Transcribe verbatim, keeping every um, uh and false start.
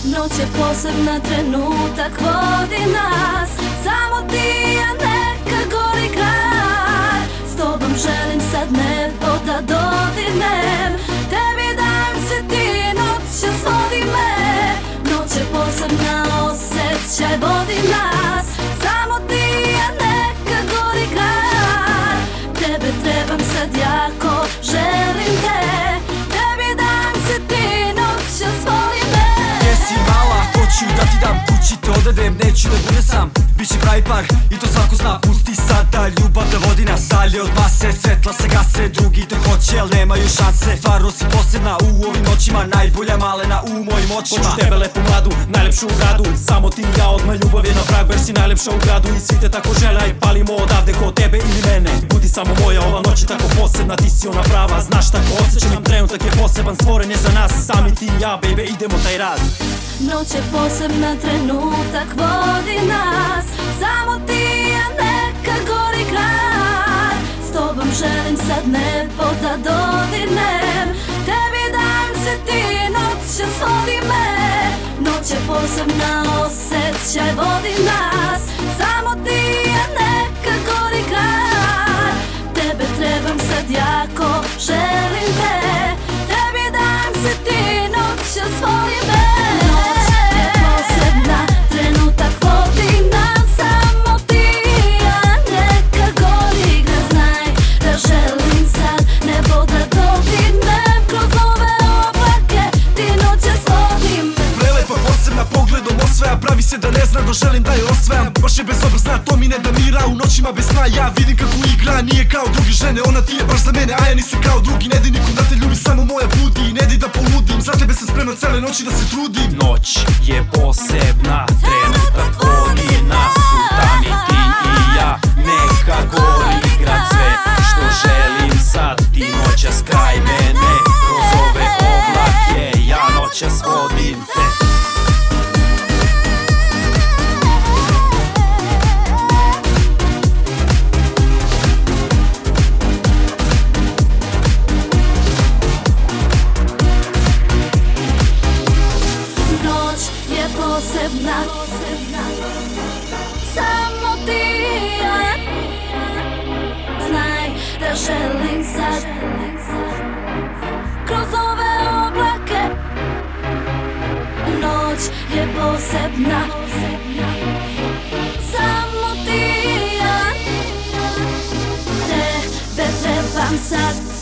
Noć je posebna, trenutak vodi nas. Samo ti, a neka gori grad. S tobom želim sad nebo da dodirnem. Tebi dajem se ti, noćas vodi me. Noć je posebna, osjećaj vodi nas. Samo ti, a neka gori grad. Tebe trebam sad jako, želim te. Tebi dajem se ti, noćas voli me. Jesi mala, hoću da ti dam, kući te odvedem, neću da bude sam. Biće pravi par i to svako zna. Pusti sada ljubav da vodi nas dalje od mase. Svetla se gase, drugi te hoće, al nemaju šanse. Stvarno si posebna u ovim noćima, najbolja malena u mojim očima. Hoću tebe lepu mladu, najlepšu u gradu. Samo ti i ja, odmah ljubav je na pragu, jer si najlepša u gradu. I svi te tako žele, aj palimo odavde ko tebe ili mene. Budi samo moja, ova noć je tako posebna, ti si ona prava. Znaš tako osjećam, trenutak je poseban, stvoren je za nas. Sami ti i ja, baby, idemo taj rad. Noć je posebna, trenutak vodi nas. Samo ti, a neka gori grad. S tobom želim sad nebo da dodirnem. Tebi dajem se ti, noćas vodi me. Noć je posebna, osjećaj vodi nas. Samo ti, a neka gori grad. Tebe trebam sad jako, želim te. Tebi dajem se ti, noćas vodi me. Pravi se da ne zna, no želim da je osvajam. Baš je bezobrazna, to mi ne da mira. U noćima bez sna ja vidim kako igra. Nije kao drugi žene, ona ti je baš za mene, a ja nisam kao drugi. Ne di nikom da te ljubi, samo moja budi. Ne di da poludim, za tebe sam spreman cele noći da se trudim. Noć je posebna, trenutak vodi nas. Sutani ti i ja, neka gori grad. Sve što želim sad, ti noćas kraj mene. Kroz ove oblake, ja noćas vodim te. Posebna, samo ti i ja. Znaj da želim sad kroz ove oblake. Noć je posebna, samo ti i ja. Tebe trebam sad.